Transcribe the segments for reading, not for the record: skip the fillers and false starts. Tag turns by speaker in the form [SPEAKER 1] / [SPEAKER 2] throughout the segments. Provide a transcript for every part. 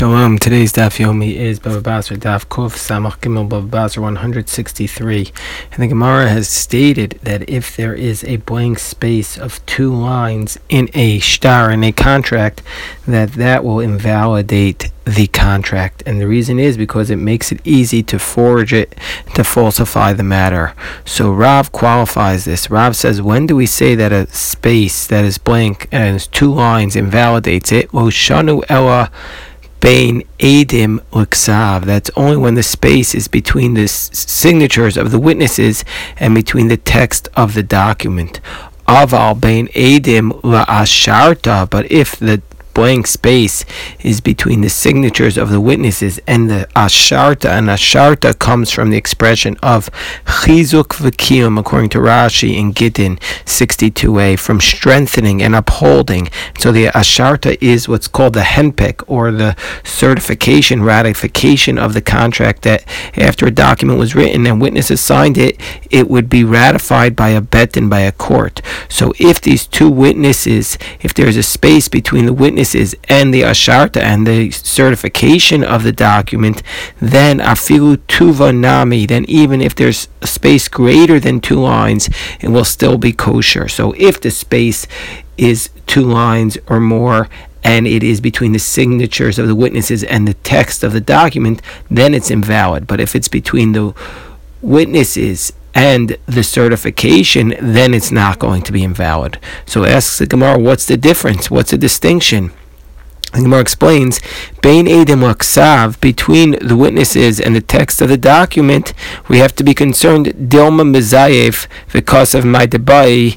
[SPEAKER 1] Shalom. Today's Daf Yomi is Bava Basra Daf Kuf Samach Gimel Bava Basra 163. And the Gemara has stated that if there is a blank space of two lines in a shtar, in a contract, that will invalidate the contract. And the reason is because it makes it easy to forge it, to falsify the matter. So Rav qualifies this. Rav says, when do we say that a space that is blank and has two lines invalidates it? Lo shanu ella Bain Edim L'Ksav. That's only when the space is between the signatures of the witnesses and between the text of the document. Aval Bain Edim L'Asharta. But if the blank space is between the signatures of the witnesses and the asharta, and asharta comes from the expression of chizuk v'kiyum, according to Rashi in Gittin 62a, from strengthening and upholding. So the asharta is what's called the henpek, or the certification, ratification of the contract, that after a document was written and witnesses signed it, it would be ratified by a bet and by a court. So if these two witnesses, if there's a space between the witnesses and the asharta and the certification of the document, then afilu tuva nami, then even if there's a space greater than two lines, it will still be kosher. So if the space is two lines or more and it is between the signatures of the witnesses and the text of the document, then it's invalid. But if it's between the witnesses and the certification, then it's not going to be invalid. So asks the Gemara, what's the difference? What's the distinction? The Gemara explains, Bein Edim L'Ksav, between the witnesses and the text of the document, we have to be concerned, Dilma Mezayev, because of my debai,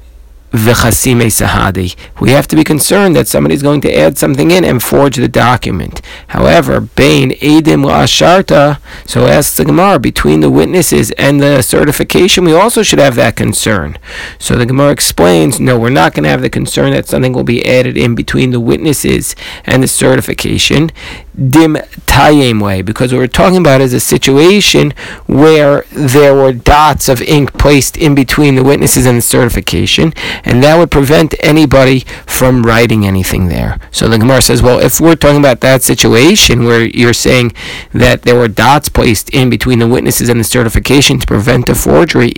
[SPEAKER 1] V'chasime sahadi. We have to be concerned that somebody's going to add something in and forge the document. However, Bain Edim L'Asharta, so asks the Gemara, between the witnesses and the certification, we also should have that concern. So the Gemara explains, no, we're not going to have the concern that something will be added in between the witnesses and the certification. Dim tayem way, because what we're talking about is a situation where there were dots of ink placed in between the witnesses and the certification, and that would prevent anybody from writing anything there. So the Gemara says, well, if we're talking about that situation where you're saying that there were dots placed in between the witnesses and the certification to prevent a forgery,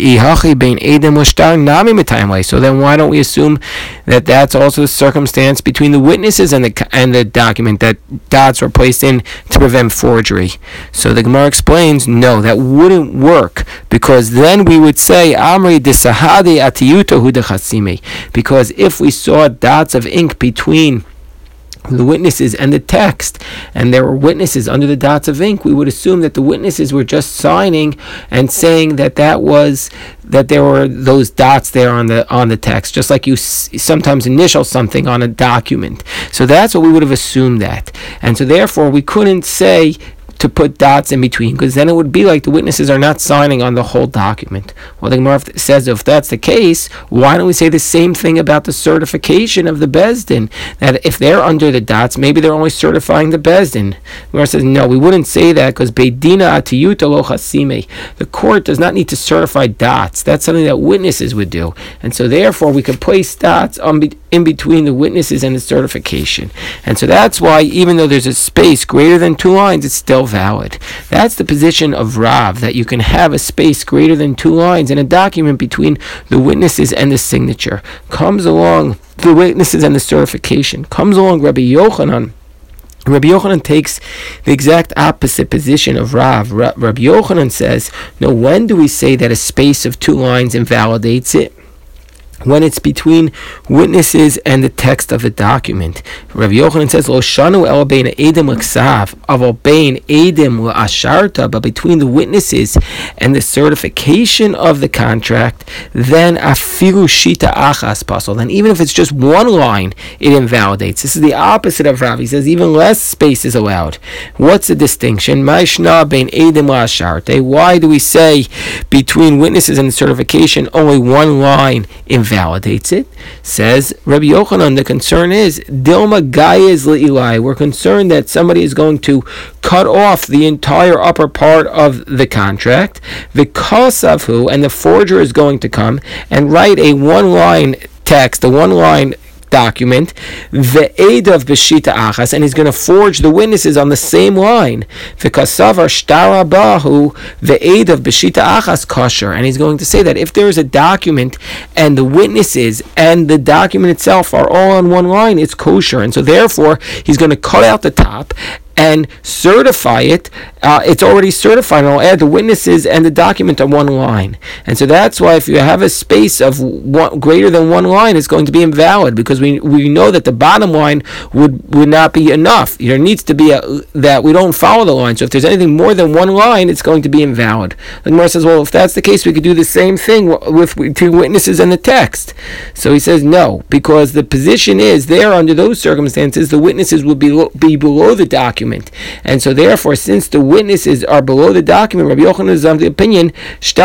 [SPEAKER 1] so then why don't we assume that that's also the circumstance between the witnesses and the document, that dots were placed in to prevent forgery? So the Gemara explains, no, that wouldn't work, because then we would say Amri desahadi atiyuta hu dechasime, because if we saw dots of ink between the witnesses and the text, and there were witnesses under the dots of ink, we would assume that the witnesses were just signing and saying that there were those dots there on the text, just like you sometimes initial something on a document. So that's what we would have assumed that, and so therefore we couldn't say to put dots in between, because then it would be like the witnesses are not signing on the whole document. Well, the Gemara says, if that's the case, why don't we say the same thing about the certification of the Bezdin, that if they're under the dots, maybe they're only certifying the Bezdin? The Gemara says, no, we wouldn't say that, because Beidina atiyuta lo chasime, the court does not need to certify dots. That's something that witnesses would do, and so therefore we could place dots in between the witnesses and the certification. And so that's why, even though there's a space greater than two lines, it's still valid. That's the position of Rav, that you can have a space greater than two lines in a document between the witnesses and the signature. Comes along the witnesses and the certification. Comes along Rabbi Yochanan. Rabbi Yochanan takes the exact opposite position of Rav. Rabbi Yochanan says, no, when do we say that a space of two lines invalidates it? When it's between witnesses and the text of the document. Rabbi Yochanan says, Lo shanu el bein edim l'ksav, aval bein edim l'asharta, but between the witnesses and the certification of the contract, then afilu shita achas pasol, then even if it's just one line, it invalidates. This is the opposite of Rav. He says even less space is allowed. What's the distinction? Ma'ishna bein edim l'asharta. Why do we say between witnesses and the certification only one line invalidates it? Says Rabbi Yochanan, the concern is Dilma Gayez Le'ilai. We're concerned that somebody is going to cut off the entire upper part of the contract, V'kosavhu, and the forger is going to come and write a one-line text, a one-line document, ve'edav b'shita achas, and he's going to forge the witnesses on the same line. V'kasavar shtara bahu ve'edav b'shita achas kosher, and he's going to say that if there is a document and the witnesses and the document itself are all on one line, it's kosher. And so therefore he's going to cut out the top and certify it. It's already certified, and I'll add the witnesses and the document on one line. And so that's why if you have a space of greater than one line, it's going to be invalid, because we know that the bottom line would not be enough. There needs to be that we don't follow the line. So if there's anything more than one line, it's going to be invalid. The Gemara says, well, if that's the case, we could do the same thing with two witnesses and the text. So he says no, because the position is there under those circumstances, the witnesses will be below the document. And so therefore, since the witnesses are below the document, Rabbi Yochanan is of the opinion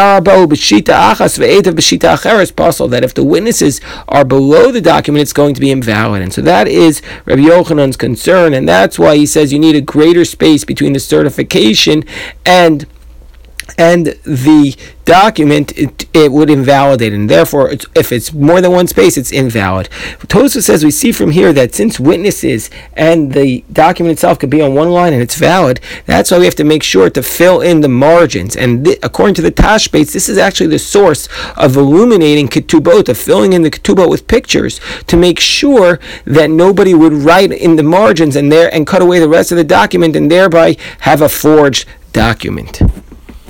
[SPEAKER 1] that if the witnesses are below the document, it's going to be invalid. And so that is Rabbi Yochanan's concern, and that's why he says you need a greater space between the certification and the document. It would invalidate, and therefore if it's more than one space, it's invalid. Tosfos says we see from here that since witnesses and the document itself could be on one line and it's valid, that's why we have to make sure to fill in the margins. And according to the Tashbates, this is actually the source of illuminating ketubot, of filling in the ketubot with pictures, to make sure that nobody would write in the margins and cut away the rest of the document and thereby have a forged document.